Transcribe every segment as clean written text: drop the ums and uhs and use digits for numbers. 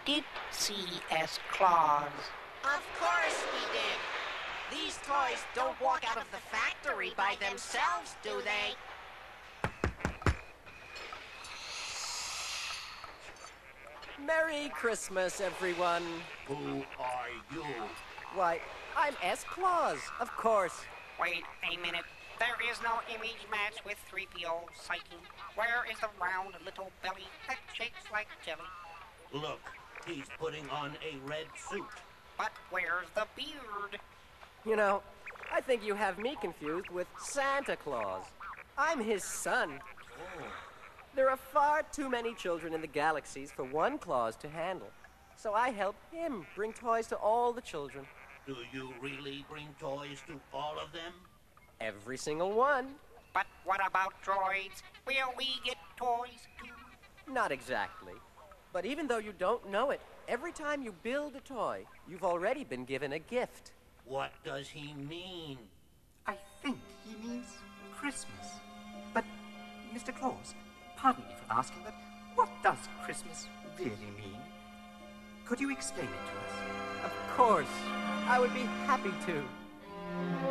did see S. Claus. Of course we did. These toys don't walk out of the factory by themselves, do they? Merry Christmas, everyone. Who are you? Why, I'm S. Claus, of course. Wait a minute. There is no image match with 3PO Psyche. Where is the round little belly that shakes like jelly? Look, he's putting on a red suit. But where's the beard? You know, I think you have me confused with Santa Claus. I'm his son. Oh. There are far too many children in the galaxies for one Claus to handle. So I help him bring toys to all the children. Do you really bring toys to all of them? Every single one. But what about droids? Will we get toys too? Not exactly. But even though you don't know it, every time you build a toy, you've already been given a gift. What does he mean? I think he means Christmas. But, Mr. Claus, pardon me for asking, but what does Christmas really mean? Could you explain it to us? Of course. I would be happy to.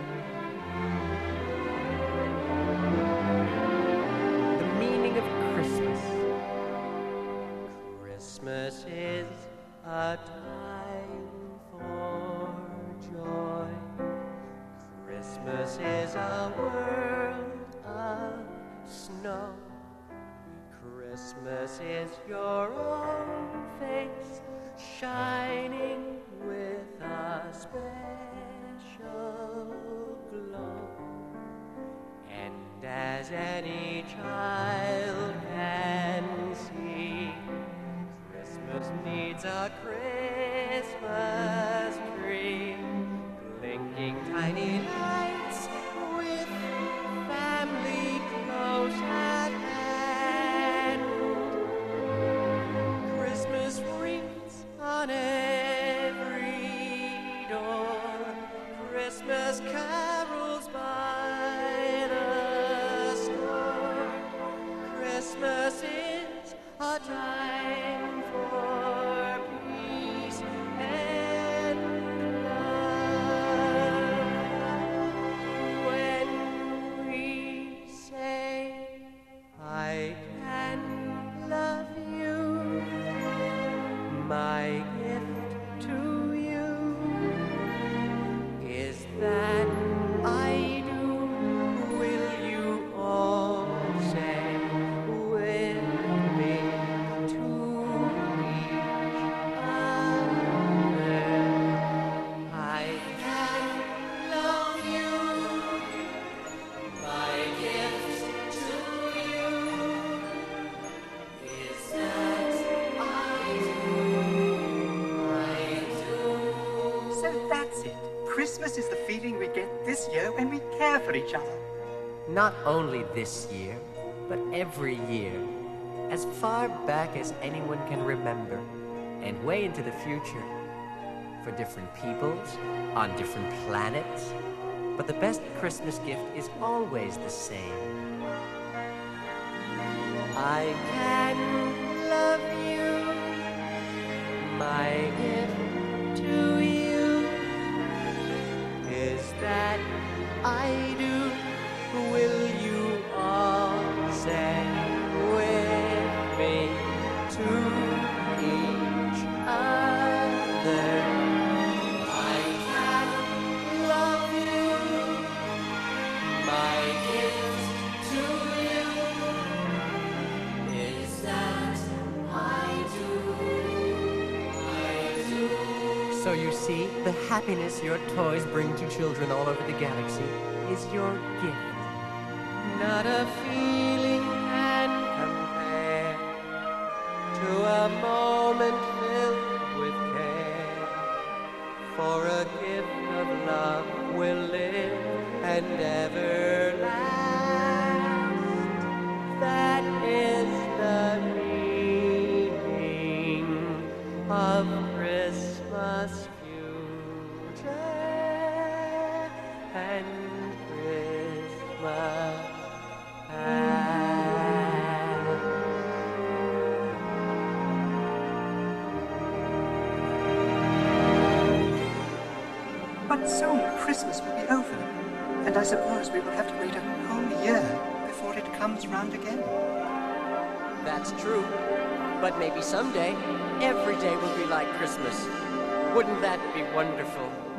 The meaning of Christmas. Christmas is a time for joy. Christmas is a world of snow. Christmas is your own face shining with a special glow. And as any child can see, Christmas needs a Christmas tree, blinking tiny lights with family close at hand. Christmas wreaths on every door, Christmas carols by the store. Christmas is a time for peace and love. When we say, I can love you, my gift to you is that I do. Will you all say with me to each other? I can love you, my gift to you is that I do. So that's it. Christmas is the feeling we get this year when we care for each other. Not only this year, but every year, as far back as anyone can remember, and way into the future, for different peoples, on different planets. But the best Christmas gift is always the same. I can love you, my gift to you is that I do. Will you all say with me to each other? I can love you, my gift to you is that I do. So you see, the happiness your toys bring to children all over the galaxy is your gift. Not a feeling can compare to a moment filled with care. For a gift of love will live and ever last. That is the meaning of Christmas future and Christmas past. soon Christmas will be over, and I suppose we will have to wait a whole year before it comes round again. That's true. But maybe someday, every day will be like Christmas. Wouldn't that be wonderful?